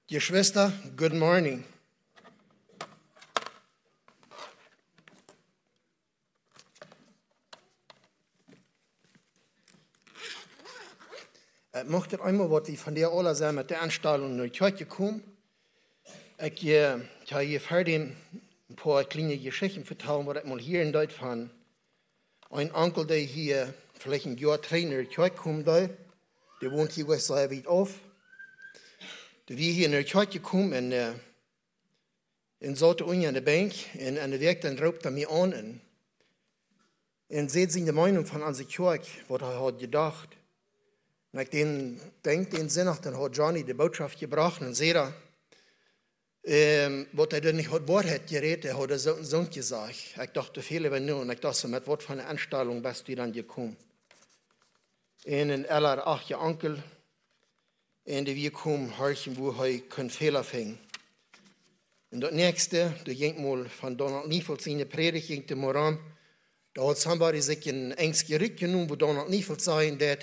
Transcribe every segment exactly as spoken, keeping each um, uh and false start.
Geschwister, good morning. Ich möchte einmal, was ich von der Ola sagen, mit der Anstellung in die Kirche gekommen. Ich, äh, ich habe hier fertig ein paar kleine Geschichten vertrauen, was ich mal hier in Deutschland fand. Ein Onkel, der hier vielleicht ein Jahr Trainer in die Kirche gekommen ist, der wohnt hier sehr weit auf. Der wir hier in die Kirche gekommen und äh, in saute unten an der Bank und an der Weg, dann raubt er mir an und, und sieht sich die Meinung von unserer Kirche, was er hat gedacht. Und ich den denke, den Sinn nach, dann hat Johnny die Botschaft gebracht und seht er, ähm, was er denn nicht hat Wort hat geredet, er hat er so, so gesagt. Ich dachte, viele wenn nur, und ich dachte, mit was für eine Anstellung bist du dann gekommen. Und ein älterer achter Onkel, und wir kommen horchen, wo er keinen Fehler fing. Und das nächste, da ging mal von Donald Niefeld seine Predigt, ging der Moran, da hat somebody sich ein enges Gerücht genommen, wo Donald Niefeld sagen, dass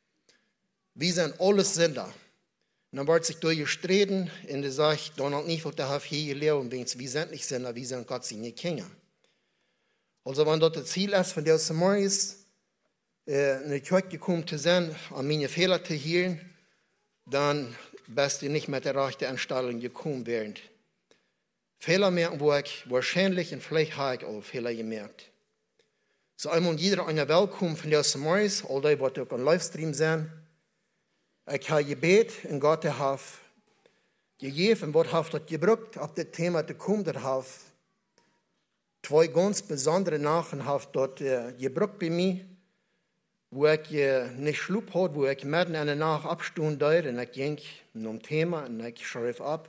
wir sind alles Sünder. Und dann wird sich durchgestritten und er sagt, Donald Niefeld, der hat hier gelehrt, und wir sind nicht Sünder, wir sind Gott seine Kinder. Also wenn das das Ziel ist, von der Samaris äh, in die Kirche gekommen zu sein, an meine Fehler zu hören, dann bist du nicht mit der rechten Anstellung gekommen während. Fehler merken, wo ich wahrscheinlich und vielleicht habe ich auch Fehler gemerkt. So einmal jeder einer Willkommen von der Samaris, all die, was auch am Livestream sind. Ich habe gebet und Gott hat gegeben und was hat das gebraucht, auf das Thema zu kommen, das hat zwei ganz besondere Nachen hat dort äh, gebraucht bei mir, wo ich äh, nicht schlug hatte, wo ich mitten in der Nacht abstunden dort und ich ging um Thema und ich schrieb ab.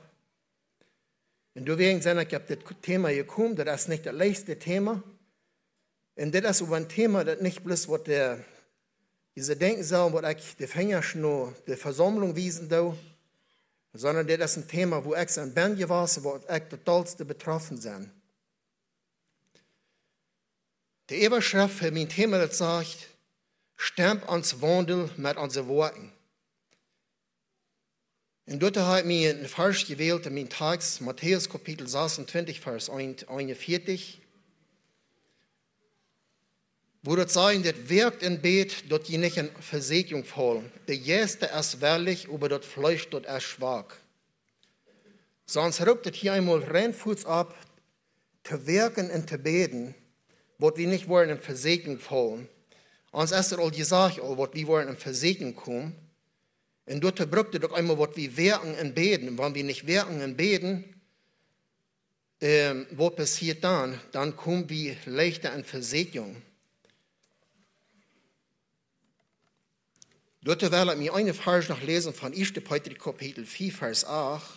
Und deswegen sind ich auf das Thema gekommen, das ist nicht das leichteste Thema. Und das ist aber ein Thema, das nicht bloß, was der diese denken soll, was ich die Finger nur der Versammlung wiesen soll, sondern das ist ein Thema, wo ich ein Band gewesen, wo ich totalste betroffen sind. Die Überschrift für mein Thema, das sagt, Stamp ans Wandel mit unseren Worten. Und dort habe ich mir einen Vers gewählt in meinen Tags, Matthäus Kapitel sechsundzwanzig, Vers einundvierzig. Wo das sagen, das wirkt in Bet, dort je nicht in Versegnung fallen. Der Erste ist wahrlich, aber das Fleisch dort ist schwach. Sonst rückt das hier einmal reinfuß ab, zu wirken und zu beten, was wir nicht wollen in Versegnung fallen. Uns ist das all gesagt, was wir wollen in Versegnung kommen. Und dort brückte doch einmal, was wir wirken und beten. Und wenn wir nicht wirken und beten, ähm, was passiert dann? Dann kommen wir leichter in Versegnung. Dort will ich mir eine Vers noch lesen von erster Petrus Kapitel vier, Vers acht.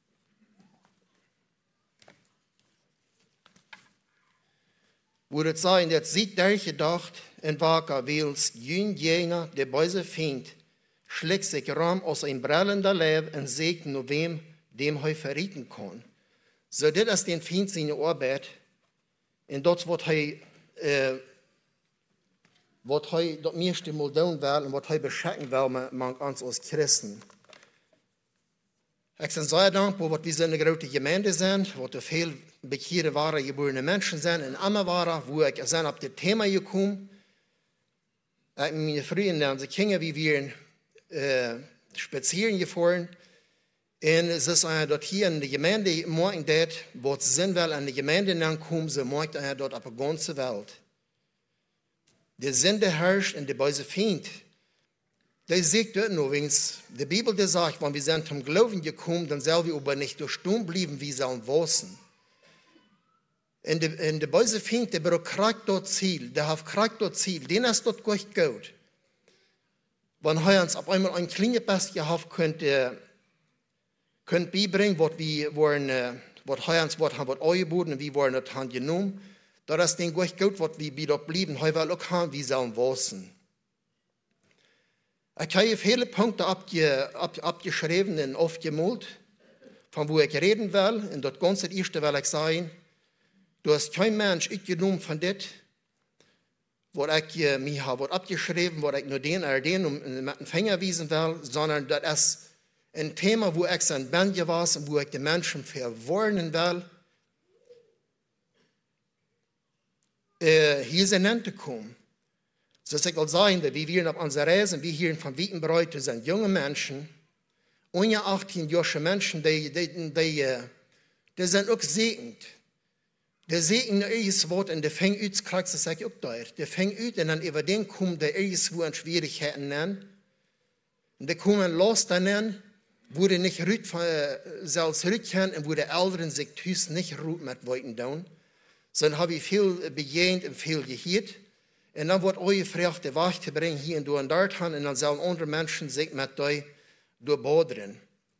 Wo das sagen, dass sie durchgedacht und wacker willst, jün jener, der böse Feind, schlägt sich Raum aus einem brennenden Leib und sägt nur wem, dem er verrieten kann. So, das ist den Feind seine Arbeit. Und das, was er äh, was er das meiste mal tun will und was er beschenken will, man uns als Christen. Ich bin sehr dankbar, dass wir so eine große Gemeinde sind, wo so viele bekehrte, wahre, geborene Menschen sind, in Amma waren, wo ich sind auf das Thema gekommen. Ich habe meine Freunde, unsere Kinder, wie wir äh, spazieren gefahren. Und es ist äh, dort hier in der Gemeinde, morgen dort, wo es Sinn will, an die Gemeinde kommen, so morgen äh, dort auf der ganzen Welt. Der Sünde herrscht und der böse Feind. Der sagt dort nur, wenn die Bibel der sagt, wenn wir sind zum Glauben gekommen, dann sollen wir aber nicht durch Sturm bleiben, wie sollen wissen. Und der, und der böse Feind, der braucht Krieg dort Ziel, der hat Krieg dort Ziel, den ist dort gut gut. Wenn er uns auf einmal ein kleines Best gehabt könnte, könnte beibringen, was wir wollen, was er uns was haben, was angeboten, und wir wollen das haben genommen. Da ist den gut gut, was wir dort blieben, heute will auch haben, wie sollen wissen. Ich habe viele Punkte abge, ab, abgeschrieben und aufgemalt, von wo ich reden will. Und das ganze erste will ich sagen, du hast kein Mensch genommen von das, was ich äh, mir habe abgeschrieben, was ich nur den oder den mit dem Finger wiesen will, sondern das ist Ein Thema, wo ich sein Bände war und wo ich die Menschen verwarnen will, äh, hier sind nicht kommen. So ich will sagen, wie wir auf unserer Reise, wie hier von Wittenbräute sind junge Menschen, ohne achtzehn-jährige Menschen, die, die, die, die, die sind auch segend. Die segnen irgendwas Wort und die fängt ut, kriegst du das auch da. Die fängt ut und dann über den kommen, die irgendwo an Schwierigkeiten nennen. Und die kommen los dann, wo die nicht rüt, selbst rütchen und wo die Älteren sich tüß nicht rüt mit Weiten down. Sondern habe ich viel bejahend und viel gehört. Und dann wird euch gefragt, die Wahrheit zu bringen, hier und da und dort hin, und dann sollen andere Menschen sich mit euch durchbodern.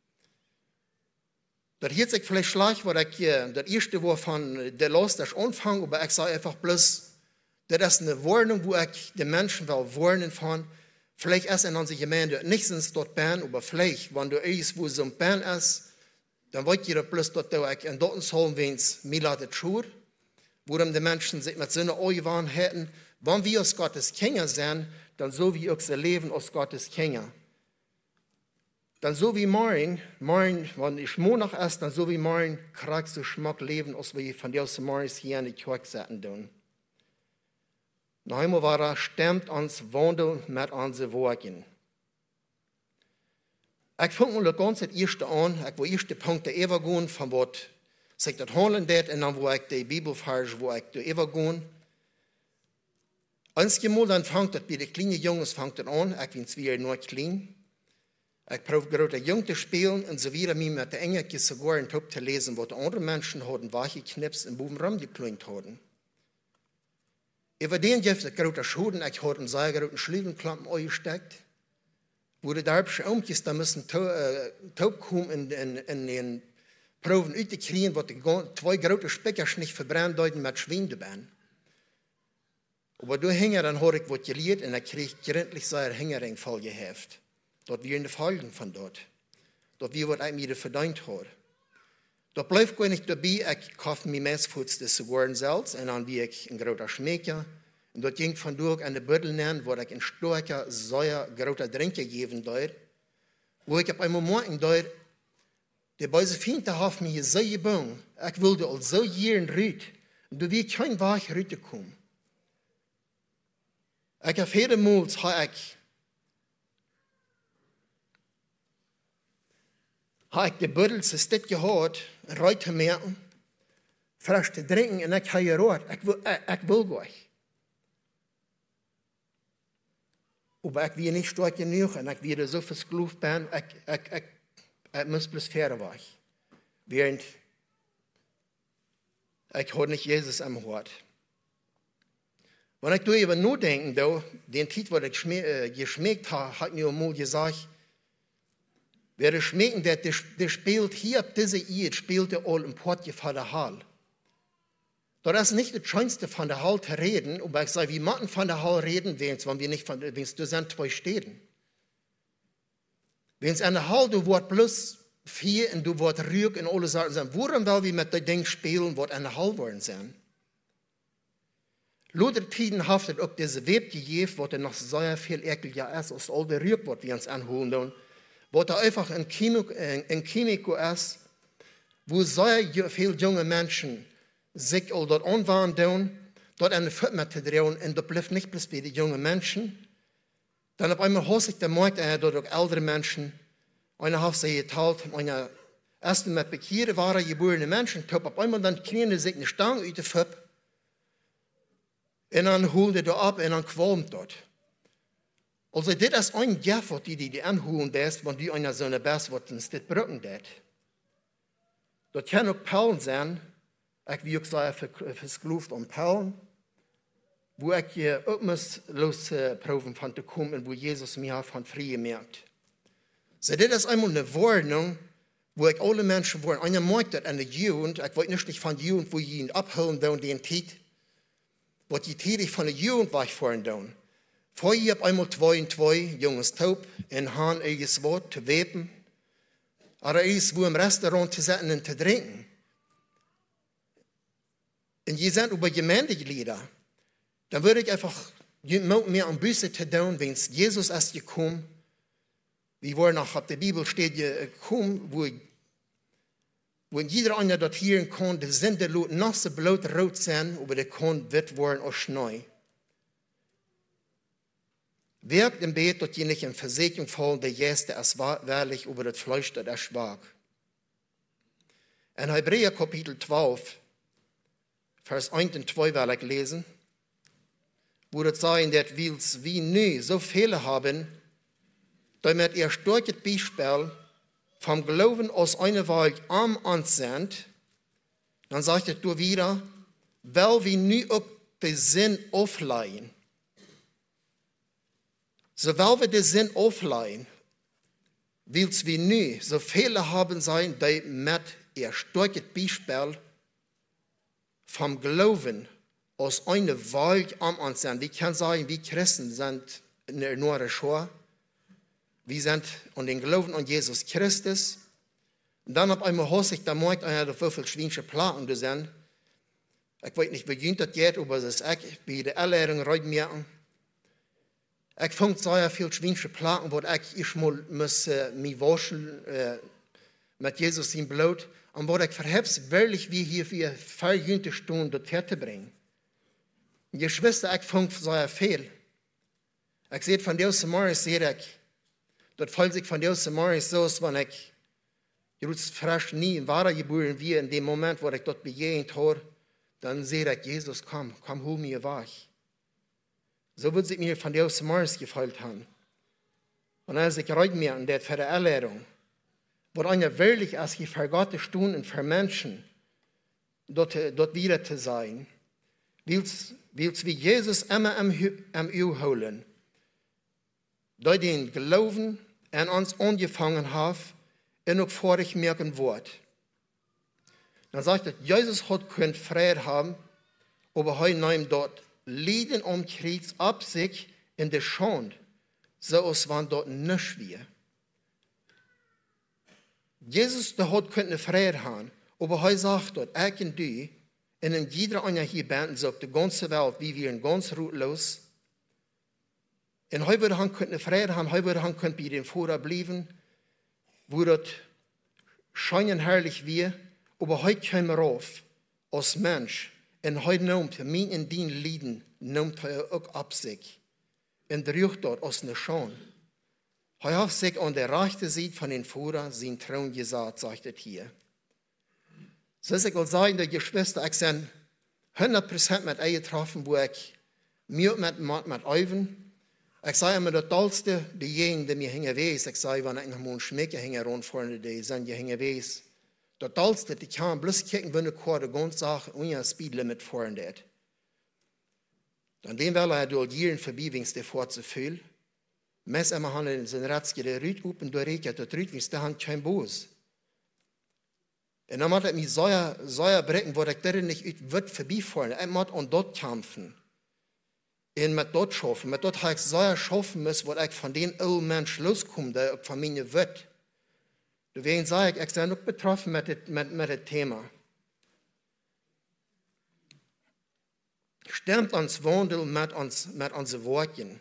Das hier sich vielleicht schlecht, weil ich das erste war von der Lust, das Anfang, aber ich sage einfach bloß, das ist eine Warnung, wo ich die Menschen will warnen von, vielleicht ist in unserer Gemeinde nicht sind dort bin, aber vielleicht, wenn du irgendwo so ein Bin ist, dann wollt ihr bloß dort auch in dort sollen, wenn es mir ladet schur, wo dann die Menschen sich mit so einer Augen hätten, wenn wir aus Gottes Kinder sind, dann so wie unser Leben aus Gottes Kinder. Dann so wie morgen, morgen, wenn ich Monat ist, dann so wie morgen, kriegst du Schmack Leben, als wir von dir aus morgens hier in die Kirche setzen tun. Noch einmal war er, stemmt uns Wandel mit unseren Worten. Ich fange mal ganz das erste an, ich will erste Punkte übergehen, von was sich das handeln wird, und dann wo ich die Bibelvers, wo ich die übergehen. Einmal dann fängt das bei den kleinen Jungs fängt das an, ich bin zwei Jahre noch klein. Ich probiere gerade jung zu spielen und so wieder mich mit den Engelchen sogar in Top zu lesen, was andere Menschen hatten, wachgeknipst und Buben rumgeklingt hatten. Über den gibt es große Schuden, ich hatte einen sehr großen Schliebenklappen eingesteckt, wo die darbischen Umkes da müssen taub kommen in, in, in den Proben auszukriegen, was die zwei große Specker nicht verbrennt deuten mit Schwindebein. Aber da hängen dann habe ich was gelehrt und ich kriege gründlich seinen Hängerring voll geheft. Dort wir in den Folgen von dort. Dort wir, was ich mir verdient habe. Dort bleibt gar nicht dabei, ich kaufe mir meistens das sogar selbst und dann wie ich ein großer Schmecker. Und dort ging von durch an der Büttel nennen, wo ich ein starker, säuer, großer Drink gegeben dort. Wo ich auf einmal morgen dort, die beide Fiente haben mir so gebunden, ich wollte all so jeden rüt, und du wirst kein Wach rüt kommen. Ich habe viele Mal, habe ich habe ich die Büttel zu Stitt gehört, Reute merken, frisch zu trinken, und ich habe gehört, ich will, ich, ich will gleich. Aber ich will nicht stark genug, und ich werde so versklavt bin, ich, ich, ich, ich muss bloß fair sein. Während ich heute nicht Jesus am Hort. Wenn ich darüber nachdenke, den Titel, den ich äh, geschmeckt habe, hat mir einmal gesagt, wer das schmecken, der, der spielt hier ab dieser Ehe, spielt der all im Portje von der Hall. Das ist nicht das Schönste von der Hall zu reden, aber ich sage, wie man von der Hall reden, wenn wir nicht von, wenn es sind zwei Städten. Wenn es an der Hall, du wird bloß vier und du wird rück und alle Sachen sein, worum will wir mit dem Ding spielen, was an der Hall wollen sein? Luther Tiden haftet auch diese Web gegeben, was noch sehr viel ärgerlicher ist, als all der Rück, was wir uns anholen. Was da einfach ein Chemiko ist, wo sehr viele junge Menschen sich all dort anwenden, dort eine Firma zu drehen, und das bleibt nicht bloß bei den jungen Menschen. Dann auf einmal hat sich der Markt dort auch ältere Menschen, einer hat sich geteilt, einer erst mit Bekehren waren geborene Menschen, auf einmal dann kriegen sie sich eine Stange aus der Firma, und dann holen die da ab und dann qualmt dort. Also, das ist ein Gift, die die anholen, das, wenn die einer so eine Best, was uns das brücken das. Das kann auch Perlen sein, ich will auch sagen, versklavt an Perlen, wo ich hier auch muss losproben von zu kommen, wo Jesus mir von Frieden merkt. So, das ist einmal eine Warnung, wo ich alle Menschen wollen. Einer merkt das an der Jugend, ich wollte nicht von der Jugend, wo ich ihn abholen will, den Tiet, was die tätig von der Jugend war ich vorhin tun. Vorher habe einmal zwei und zwei Jungs taub in Hahn eigenes Wort zu weben, aber irgendwo im Restaurant zu sitzen und zu trinken. Und je sind über Gemeindeglieder, dann würde ich einfach mehr an Büße zu tun, wenn es Jesus erst gekommen, wie wir noch auf der Bibel steht, gekommen, wo, wo jeder einer dort hier kann, die sind der nasse Blut rot sein, aber der kann wit worden aus Schnee. Wirkt im Bett, dort je nicht in Versägung fallen, der Jäste es wahrlich über das Fleisch, das er schwag. In Hebräer Kapitel zwölf, Vers eins und zwei will ich lesen, wo das sagen, dass wir wie nu so viele haben, damit ihr starkes Beispiel vom Glauben aus einer Welt am Ansehen, dann sagt er du wieder, weil wir nu auch den Sinn aufleihen. So weil wir den Sinn aufleihen, willst wir nu so viele haben sein, die mit ihr starkes Beispiel vom Glauben aus einer Welt am Ansehen. Wir können sagen, wir Christen sind in der Neue Schau. Wir sind an den Glauben an Jesus Christus. Und dann auf einmal hört sich der Markt an, wie viele schweinische Plagen da sind. Ich weiß nicht, wie das geht, aber das ist ich bei der Erlehring heute merken. Ich fand sehr viele schweinische Plagen, wo ich ich mal muss, äh, mich waschen äh, mit Jesus im Blut. Und wo ich verhebs, wirklich wie hier für vier Stunden dort herzubringen. Und die Schwester, ich fand sehr viel. Ich sehe von Deus Morris, sehe ich, dort fällt sich von Deus Morris so, wenn ich, jetzt frisch nie in wahrer geboren wie in dem Moment, wo ich dort begegnet habe, dann sehe ich, Jesus, komm, komm, hol mir wach. So wird sich mir von Deus Morris gefällt haben. Und als ich reut mir an der für die Erlehrung, wo einer wirklich als die vergotte Stunden für Menschen dort, dort wieder zu sein, willst, willst wie Jesus immer am, am Uhr holen, da den Glauben an uns angefangen hat, und auch vor ich merken wird. Dann sagt er, Jesus hat keinen Frieden haben, aber heute nehmen dort Leiden um Krieg ab sich in der Schande, so als wenn dort nichts wäre. Jesus, der hat keinen Frieden haben, aber heute sagt dort, ich und du, und in jeder einer hier beten, sagt die ganze Welt, wie wir in ganz rutlos. Und heute würde han keinen Frieden haben, heute würde han können bei den Vorder bleiben, wo das scheinen herrlich wir, aber heute kommen wir rauf, als Mensch, und heute nimmt er mich in den Lieden, nimmt er auch ab sich, und riecht dort aus einer Schande. Er hat sich an der rechten Seite von den Vorder sein Thron gesagt, sagt er hier. So ist ich will sagen, die Geschwister, ich bin hundert Prozent mit ihr getroffen, wo ich mir mit, mit, mit Euven, ich sage immer, das Tollste, diejenigen, die mir hängen weiß, ich sage, wenn ich noch mal einen Schmecker hänge rund vorne, die sind ja hängen weiß, das Tollste, die kann bloß kicken, wenn du kurz die ganze Sache und ein Speedlimit vorne hat. Dann den will er durch jeden vorbei, wenn es dir vorzufühlen. Mes immer han en sin rättske det ryt upp en dörrika tot ryt hvis det han kein Bos. En dan moet ik mij zoja brekken, waar ik daar niet uit word voorbijvallen. Ik moet aan dat kämpfen. En met dat schaffen. Met dat heb ik zoja schaffen müssen, waar ik van den oude mens loskom, der ook van mij wordt. Deswegen sage ich, ich bin auch betroffen mit dem mit, mit dem Thema. Stimmt uns Wandel mit, uns, mit unseren Worten.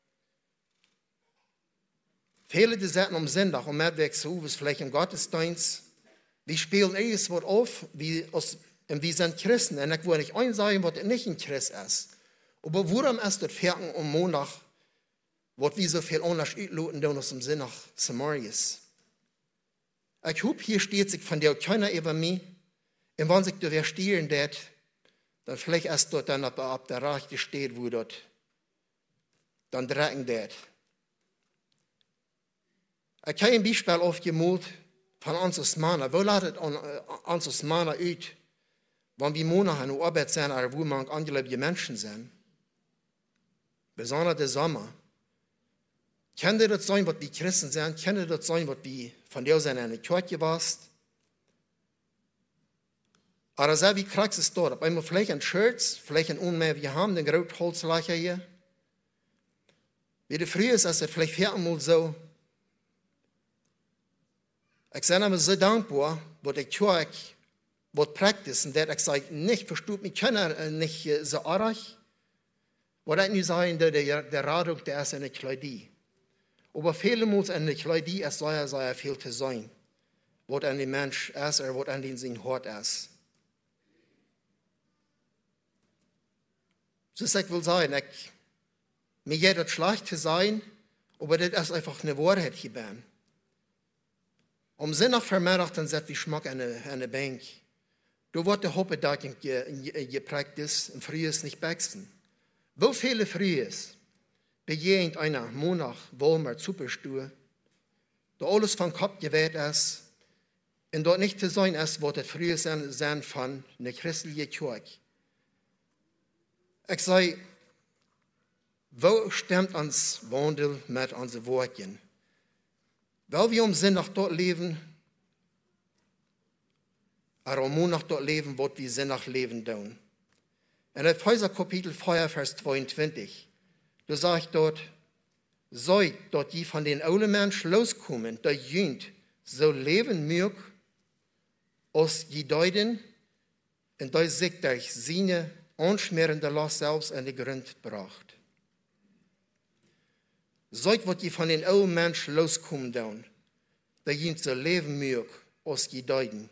Viele, die sagen am Sonntag, um mit weg zu, was vielleicht im Gottesdienst, wir spielen alles was auf, wie, aus, wir sind Christen. Und ich will nicht einsagen, was nicht ein Christ ist. Aber warum ist das Ferken am Montag, was wir so viel anders utloten, dann aus dem Sinn nach Samarias? Ich hoffe, hier steht sich von der keiner über mich. Und wenn sich da wer stehlen wird, dann vielleicht erst dort dann ab, ab der Rechte steht, wo dort dann drecken wird. Ich habe ein Beispiel aufgemalt von uns Männer. Wo ladet uns Männer aus, wenn wir Monate in der Arbeit sind, oder wo man angelebte Menschen sind? Besonders der Sommer. Kann das sein, was wir Christen sind? Kann das sein, was wir von der Seite in der Kirche warst? Aber so wie kriegst du es dort? Auf einmal vielleicht ein Shirts, vielleicht ein Unmehr, wir haben den Rotholzlacher hier. Wie der früher ist, als er vielleicht viermal so. Ich bin immer so dankbar, was ich tue, was praktizieren, dass ich sage, nicht versteht mich, können nicht so arg. Was ich nicht sagen, der, der Radung, der ist eine Kleidie. Aber viele muss endlich Leute, die es sei, sei viel zu sein. Was an den Mensch ist, oder was an den sein Hort ist. So ist ich will sagen, ich, mir geht das schlecht zu sein, aber das ist einfach eine Wahrheit hier. Um Sinn nach vermerkt, dann sagt wie Schmack an der Bank. Du wird der Hoppe da geprägt ist, und früh ist nicht wachsen. Wo viele früh ist, begegnet einer Monat, Wohlmer, Superstuhl, da alles von Kopf gewählt ist, und dort nicht zu sein ist, was das früher sein, sein von einer christlichen Kirche. Ich sage, wo stimmt uns Wandel mit unseren Worten? Weil wir um Sinn nach dort leben, aber um nach dort leben, was wir Sinn nach leben tun. In Epheser Kapitel vier, Vers zweiundzwanzig, da sagt dort, seid dort die von den alten Menschen loskommen, der jünt so leben mög, als die Deuten, und da sich durch seine unschmerende Last selbst an den Grund bracht. Seid, was die von den alten Menschen loskommen, der jünt so leben mög, als die Deuten.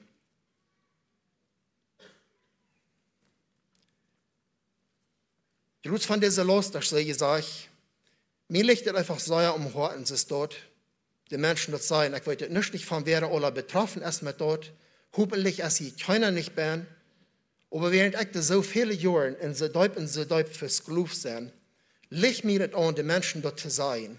Trotz von dieser Last, dass ich sage, mir liegt es einfach sehr um Horten, es dort, die Menschen dort sein, ich weiß nicht, von wer alle betroffen ist mit dort, hoffentlich ist sie keiner nicht bin, aber während ich so viele Jahre in so deep und so deep fürs Geluf sind, liegt mir das an, die Menschen dort zu sein.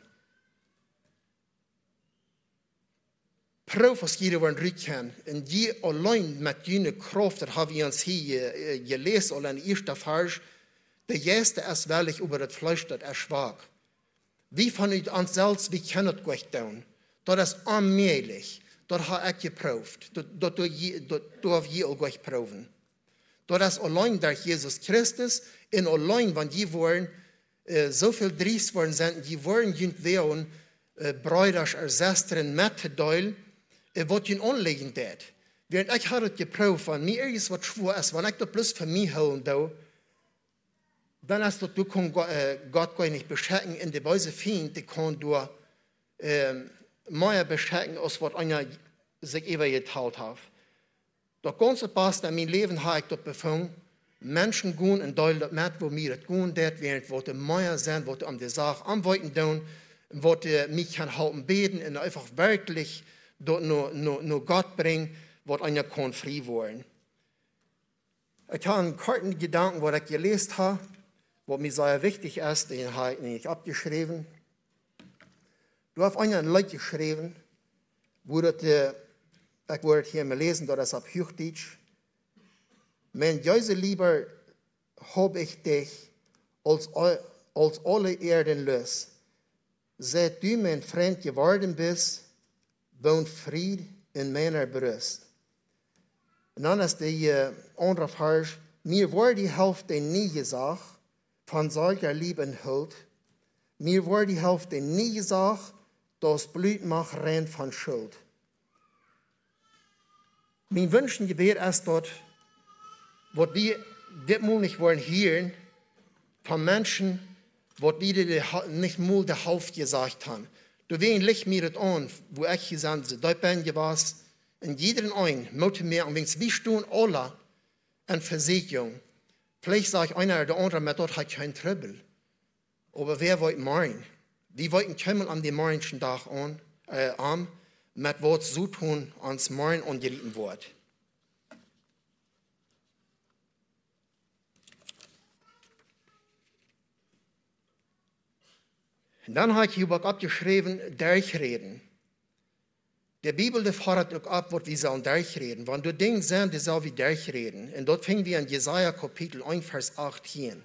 Prof, was jeder wollen rücken, und die allein mit jener Kraft, das haben wir uns hier gelesen, oder in der ersten Vers, der erste ist wirklich über das Fleisch, das er schwach. Wie von uns selbst, wie können wir das tun? Das ist allmählich. Das habe ich geprüft. Das darf ich auch prüfen. Das ist allein durch Jesus Christus, und allein, wenn die wollen, äh, so viel Dries worden sind, die wollen jüngst äh, Brüder oder Schwestern mitteilen, äh, was ihnen anliegen wird. Während ich habe das geprüft, wenn mir irgendwas schwor ist, wenn ich das bloß für mich holen darf, dann ist das, du kannst Gott gar nicht beschenken, in der Weise finden, die kann du äh, mehr beschenken, als was einer sich immer geteilt hat. Das ganze Passt in meinem Leben habe ich das befunden, Menschen gehen in Deutschland mit, wo mir das gehen wird, während wo die mehr sind, wo die an der Sache arbeiten tun, wo die mich kann halten beten und einfach wirklich dort nur, nur, nur Gott bringen, was einer kann frei wollen. Ich habe einen kurzen Gedanken, was ich gelesen habe, was mir sehr wichtig ist, den habe ich nicht abgeschrieben. Du hast einen Leut geschrieben, wo das, äh, ich wollte hier mal lesen, das ist auf Hochdeutsch. Mein Jesu lieber hab ich dich als, als alle Erden los. Seit du mein Freund geworden bist, wohnt Fried in meiner Brust. Und dann ist die äh, andere Vers, mir wurde die Hälfte nie gesagt, von solcher Liebe Huld. Mir wurde die Hälfte nie gesagt, das Blut macht rein von Schuld. Mein Wunsch und Gebet ist dort, was wir das mal nicht wollen hören, von Menschen, was die nicht mal die Hälfte gesagt haben. Du wen licht mir das an, wo ich gesagt habe, dort bin ich was, in jedem ein, möchte mir, und wenn es wie stehen alle an Versicherung, vielleicht sage ich einer oder andere, mit dort hat kein Trouble. Aber wer wollte meinen? Wir wollten kommen an den morgendlichen Tag an, äh, an, mit was so tun, ans Morgen angeritten wird. Und dann habe ich hier abgeschrieben, durchreden. Der Bibel der fordert auch ab, was wir sollen durchreden. Wenn du Dinge sehen, die sollen wir durchreden. Und dort fingen wir in Jesaja Kapitel eins, Vers achtzehn.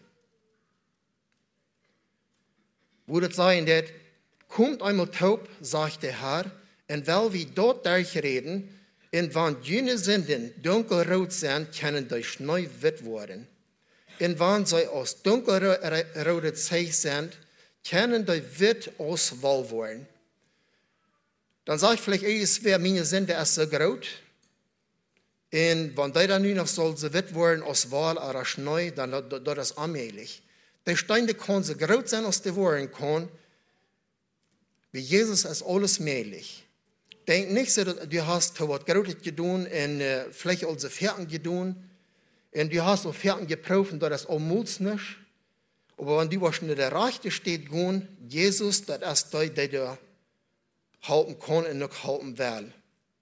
Wo das sagen, dass, kommt einmal taub, sagt der Herr, und weil wir dort durchreden, und wenn jene Sünden dunkelrot sind, können durch Schnee witt werden. Und wenn sie aus dunkelroter Zeug sind, können die witt aus Wohl werden. Dann sage ich vielleicht, es wäre meine Sünde ist so groß. Und wenn die dann noch so witt werden aus Wohl oder Schnee, dann ist das allmählich. Die Steine können so groß sein, als die werden können. Wie Jesus ist alles möglich. Denk nicht, so, dass du hast was Großes getan und äh, vielleicht unsere Pferden getan. Und du hast auch Pferden geprüft, und das ist auch Mut nicht. Aber wenn du was nicht der Rechte steht, gehen, Jesus, das ist der, der du halten kann und noch halten will.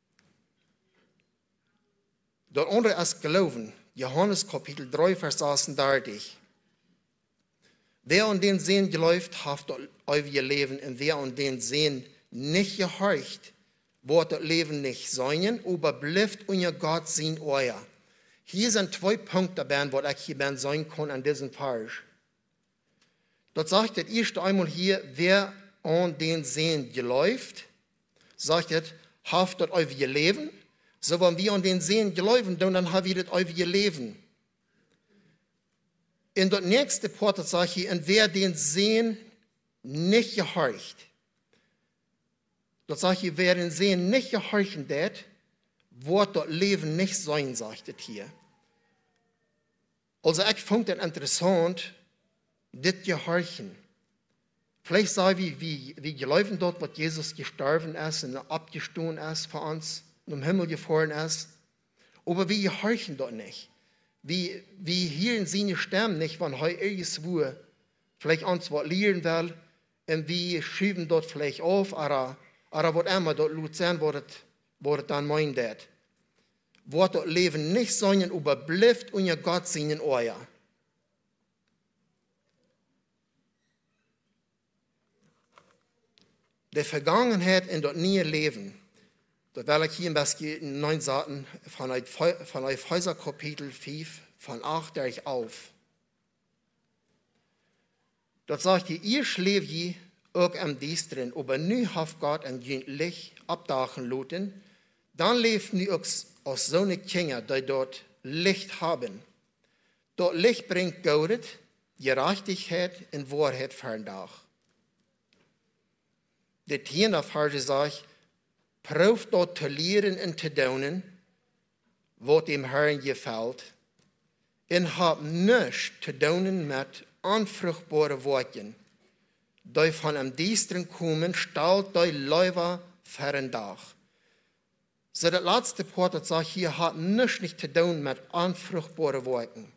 Das andere ist Glauben. Johannes Kapitel drei, Vers sechsunddreißig. Wer an den Sehen geläuft, hat euer Leben, und wer an den Sehen nicht gehorcht, wird das Leben nicht sein, aber bleibt unser Gott sein euer. Hier sind zwei Punkte dabei, wo ich hier sein kann an diesem Vers. Dort sagt das erste einmal hier, wer an den Sehen geläuft, sagt es, haft das euer Leben. So, wenn wir an den Sehen geläuft, dann haben wir das euer Leben. In der nächsten Part sagt hier, und wer den Sehen nicht gehorcht, dort sagt hier, wer den Sehen nicht gehorchen wird, wird das Leben nicht sein, sagt es hier. Also ich finde es interessant, das Gehorchen. Vielleicht sagen wir, wie, wie gelaufen dort, was Jesus gestorben ist und abgestoßen ist für uns, und im Himmel gefahren ist. Aber wir gehorchen dort nicht. Wir, wir hören seine Stimme nicht, wenn er irgendwo vielleicht uns was lehren will, und wir schieben dort vielleicht auf, oder, oder was immer dort laut sein, was es dann meint. Wird das Leben nicht sein, aber bleibt unser Gott sein euer. Die Vergangenheit in das neue Leben, da will ich hier ein bisschen neun Seiten von Epheser Kapitel fünf, von acht auf. Dort sagt ihr, ihr schläft je auch am Dienstren, aber nu haft Gott ein Licht abdachen lassen, dann lebt nu auch aus so eine Kinder, die dort Licht haben. Dort Licht bringt Gaudet, Gerechtigkeit und Wahrheit fernach. Der Tier Vers sagt, prüft dort zu lehren und zu tun, was dem Herrn gefällt, und habt nichts zu tun mit unfruchtbaren Worten, die von am Dienstren kommen, stellt die Läufer ferndach. So, das letzte Part, das sagt hier, hat nichts nicht zu tun mit unfruchtbaren Worten.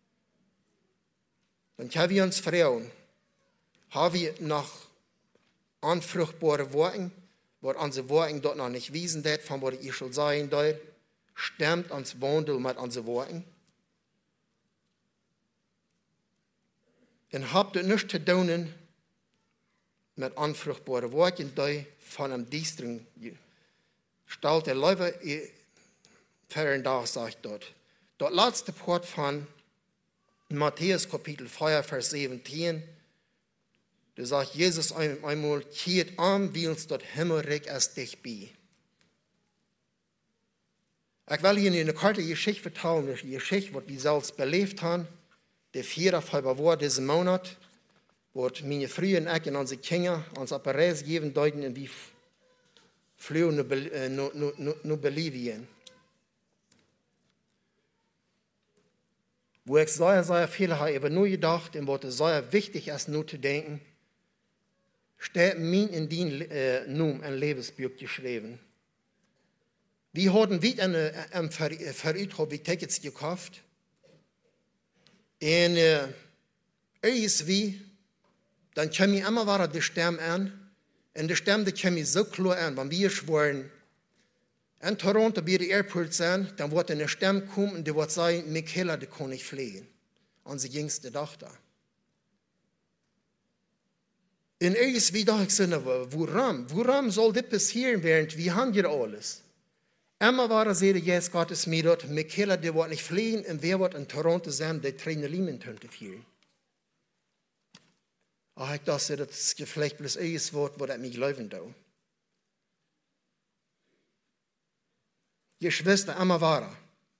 Dann haben wir uns Frauen, haben wir nach unfruchtbaren Worten, was unsere Worte dort noch nicht wiesen, von was ich schon sagen soll, stimmt uns Wandel mit unseren Worten. Und habt ihr nichts zu tun mit unfruchtbaren Worten, die von einem Dienstring stellt der Leute fern da, sagt dort. Dort letzte Part von Matthäus Kapitel vier, Vers siebzehn, da sagt Jesus einmal, kehrt an, wie uns dort Himmelreich erst dich bei. Ich will Ihnen eine kurze Geschichte erzählen, eine Geschichte, die wir selbst belebt haben. Der vierte Februar diesen Monat, wo meine Frühe und ich und unsere Kinder uns auf eine Reise geben deuten, und wir flohen nach Bolivien. Wo ich sehr, sehr viel habe, aber nur gedacht, und wo es sehr wichtig ist, nur zu denken, steht mir in den äh, Namen ein Lebensbuch geschrieben. Wir hatten wieder eine, eine Verütung, wie Tickets gekauft. Und äh, irgendwie, dann kam ich immer wieder die Stimme an. Und die Stimme, die kam ich so klar an, wenn wir schwören, in Toronto bei der Airport sein, dann wird eine Stimme kommen und die wird sagen, Michaela, die kann nicht fliegen. Unsere jüngste Tochter. Und irgendwie dachte ich so, warum? Warum soll das passieren, während wir haben hier alles? Immer war es, jetzt Gott ist mir dort, Michaela, die wird nicht fliegen, und wer wird in Toronto sein, der Trainer könnte fliegen. Aber ich dachte, das ist vielleicht bloß ein Wort, was mich glauben darf. Geschwister, immer war.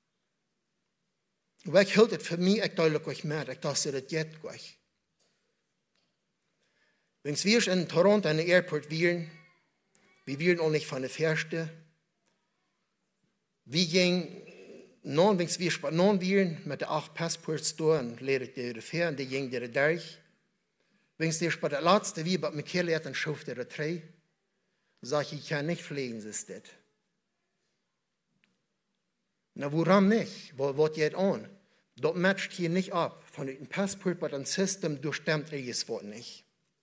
Und ich hielt es für mich, ich deutlich euch mehr, ich dachte, das geht gleich. Wenn wir in Toronto an der Airport wären, wir wären auch nicht von der Fährste. Wir gingen, non, wenn wir spazieren wären, mit den acht Passports durch, und lehrte die Fähr, und die gingen durch. Wenn wir bei der letzte, wie bei Michael, dann schuf der drei. Sag ich, ich kann nicht fliegen, ist das. Na, woran nicht? Wo wird jetzt an? Das matcht hier nicht ab. Von dem Passport bei dem System durchstimmt dieses Wort nicht.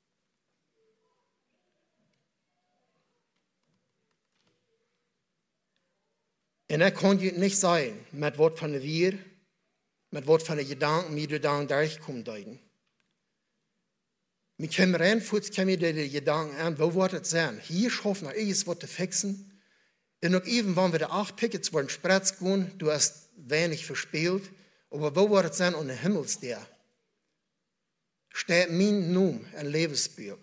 Und er konnte nicht sein, mit Wort von der Wir, mit Wort von den Gedanken, wie du da durchkommen deuten. Wir kommen rein, kurz kommen die Gedanken an, wo wird es sein? Hier schaffen wir irgendwas was zu fixen. Und noch eben, wenn wir da acht Tickets wollen, Spratz gehen, du hast wenig verspielt, aber wo wird es sein an den Himmelsder? Steht mein Name ein Lebensbuch.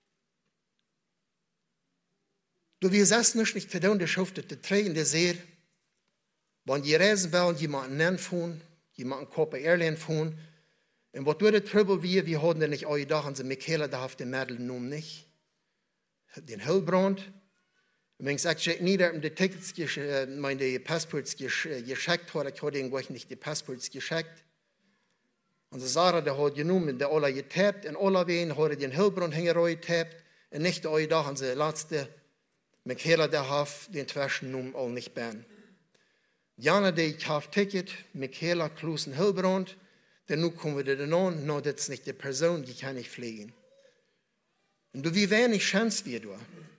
Du wirst es nicht für den, der schafft zu trägen, der sehr, wenn die reisen wollen, jemanden nennen von, jemanden Kopf Airline von, und was du das Trouble wir, wir haben den nicht alle Tag, und Michaela, da hat den Mädel Namen nicht. Den Hellbrand. Und wenn ich sage, nie, der die Tickets, meine Passports geschickt hat, ich habe ihnen nicht die Passports geschickt. Und Sarah, der hat genommen, der alle getappt, und alle wen hat den Hellbrand hingeroi getappt, und nicht alle Tag, und der letzte, Michaela, der hat den Zwischennamen all nicht ban. Jana, der ich habe Ticket, Michaela, Klusen, Hellbrand, denn nun kommen wir dann an, no, das ist nicht die Person, die kann nicht fliegen. Und du, wie wenig Chance wir du.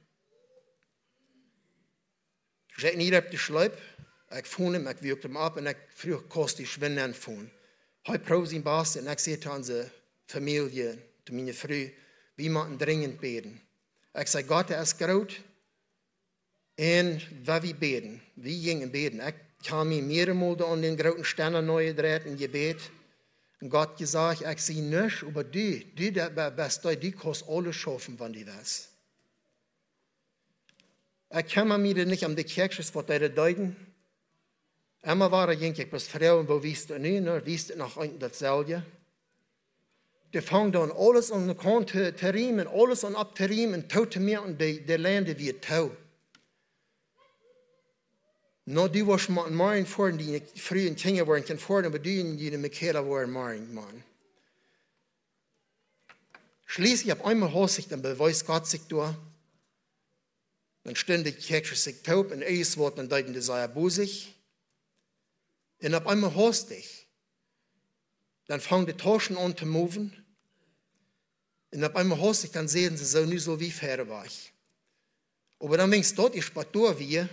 Ich sage nicht auf die Schleip, ich fuhr ihm, ich wirkte ihm ab und ich früher kostet die Schwinden fuhren. Heute probiere ich Bass und ich sehe zu unserer Familie, zu meiner Frau, wie man dringend beten. Ich sage, Gott, er ist gut. Und was wir beten, wir gingen beten. Ich kam mir mehrmals an den großen Steinen neu gedreht in Gebet. Und Gott gesagt, ich sehe nichts, aber du, du, der bist du, du kannst alles schaffen, wenn du willst. Ich kann mir nicht an die Kirche, was da deuten. Einmal war ich, ich bis Frauen, wo wisst du nicht, ne, wisst du noch dasselbe. Die fangen dann alles an den Kant zu riemen, alles an abzuriemen, und taute mir an die, die Lande wie tau. No, die was man machen vor, die frühen Kinder waren kein vor, aber die, die Michaela waren machen, man. Schließlich ab einmal hat sich dann beweist Gott sich durch. Dann stünde die Kirche sich taub und eines Wort dann deuten die sei busig. Und ab einmal hast dich. Dann fangen die Taschen an zu moven. Und ab einmal hast dich, dann sehen sie so nicht so wie Pferde war ich. Aber dann, wenn es dort ist, was durch wir,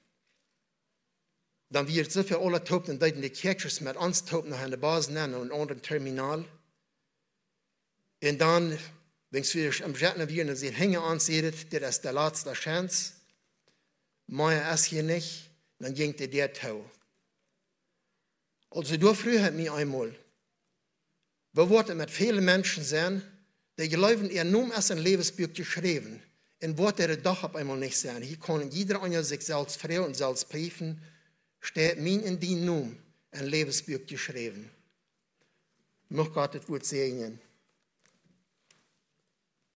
dann wird so viel alle taub, dann deuten die Kirche mit uns taub nach einer Basis nennen und anderen Terminal. Und dann, wenn es wieder am Jetten wird, dann sehen hängen ansieht, das ist der letzte Chance. Meier ist hier nicht, dann ging der der Tau. Also du früher hat mir einmal, wir wollten mit vielen Menschen sein, die glauben, ihr Namen ist ein Lebensbuch geschrieben. Und wollte er doch auf einmal nicht sein. Hier kann jeder einer sich selbst fragen und selbst prüfen, steht mir in die Namen ein Lebensbuch geschrieben. Möchte Gott das Wort segnen.